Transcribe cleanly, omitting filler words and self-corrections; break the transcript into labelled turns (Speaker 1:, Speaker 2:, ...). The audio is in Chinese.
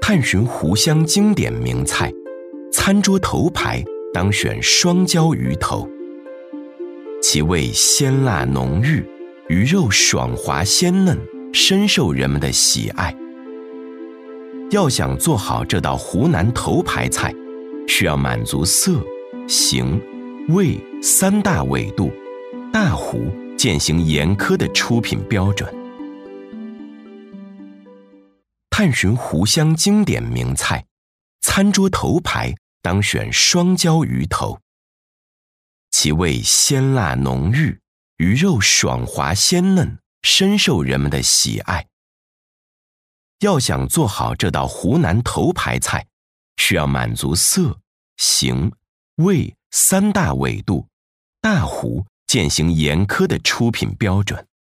Speaker 1: 探寻湖湘经典名菜，餐桌头牌当选双椒鱼头，其味鲜辣浓郁，鱼肉爽滑鲜嫩，深受人们的喜爱。要想做好这道湖南头牌菜，需要满足色、形、味三大纬度，大湖践行严苛的出品标准。探寻湖湘经典名菜，餐桌头牌当选双椒鱼头，其味鲜辣浓郁，鱼肉爽滑鲜嫩，深受人们的喜爱。要想做好这道湖南头牌菜，需要满足色、形、味三大纬度，大湖践行严苛的出品标准。